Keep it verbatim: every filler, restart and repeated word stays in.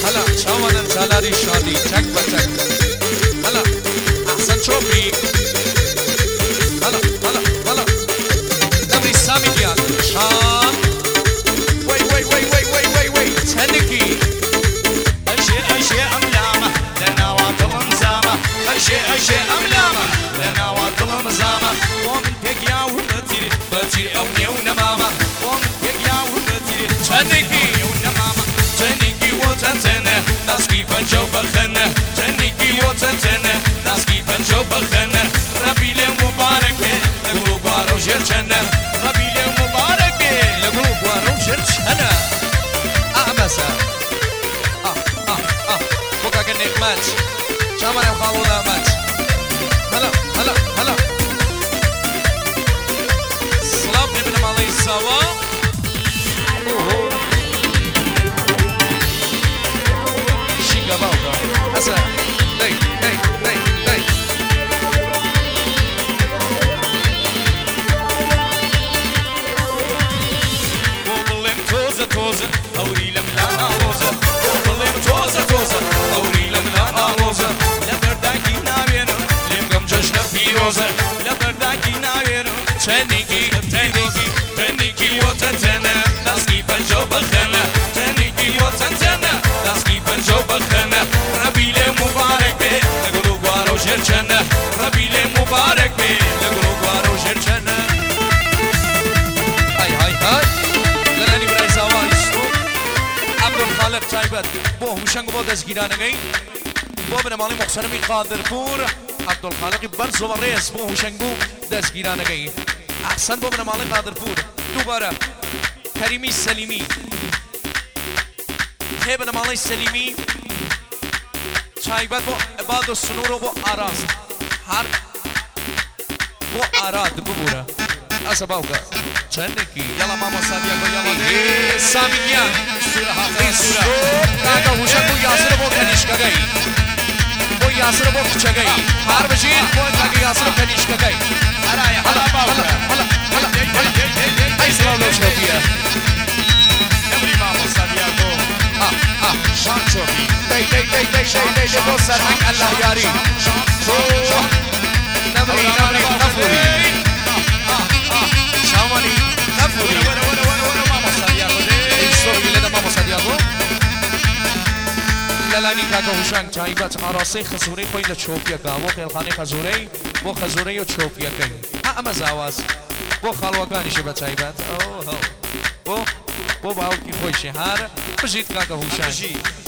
هلا شاوان سالاری شادی چک با چک هلا احسن چوبی هلا هلا هلا نبری سامی گیاد شام وی وی وی وی وی وی وی تنکی اشي اشي املامه لنا واطل مزامه اشي اشي املامه لنا واطل مزامه ومن تقيا وبتير بتير اوني ونمامه ومن تقيا وبتير تنکی ونمامه تنكي وتنتنه ناس كيف نجو بخنه تنكي وتنتنه ناس كيف نجو بخنه ربي لي مبارك لقلوب وارو جرجنه ربي لي مبارك لقلوب وارو جرجنه اعمسه اه اه اه بقى قنق مات شامر الخالونا مات هلا هلا هلا صلاب ابن مالي سوا شيكا باوكا هسا هي هي هي هي وظلم توزة توزة أوري لملانا روزة وظلم توزة توزة أوري لملانا روزة لبرداكي ناويرو لمقم جشن فيروزة لبرداكي ناويرو تنكي تنكي تنكي وتنتنى ناسكي بنجو بخنة تنكي وتنتنى ناسكي بنجو بخنة ربي لي مبارك بي لقلو قوارو جرجنة ربي لي مبارك بي لقلو قوارو جرجنة هاي هاي هاي لالانی برای زوان استو عبدالخالق تایبت بو همشنگ با دزگیرانگی بو بنمالی مخصرمی قادرپور عبدالخالقی بر زوریس بو همشنگو دزگیرانگی احسن بو بنمالی قادرپور دوباره کریمی سلیمی خی بنمالی سلیمی تایبت بو عباد و سنور و بو آراز هر بو آراد ببوره أسا باوكا تشنكي يلا ماما سادياكو يلا ساميان سورة هاتي سورة كاكا وشكو ياسر بو كنشكا گئی بو ياسر بو كچا گئی هار بجين بو كاكا ياسر كنشكا گئی هلا يا هلا باوكا هلا هلا هلا اي سلام لو شوفيا نمري ماما سادياكو اه اه شان شوفي دي دي دي دي دي دي بو سرحك الله ياري نمري نمري نفوري شاماني نفوري ولا ولا ولا ولا ماما سادياكو دي صوفي لنا ماما سادياكو لالانی کاکا هوشنگ تایبت آراسه خزوره خوی لچوپیا گا و خیلخانه خزوره و خزوره و چوپیا گی اما زاواز و خالوگانیشه به تایبت اوه و و باوکی خوی شهر بجید کاکا هوشنگ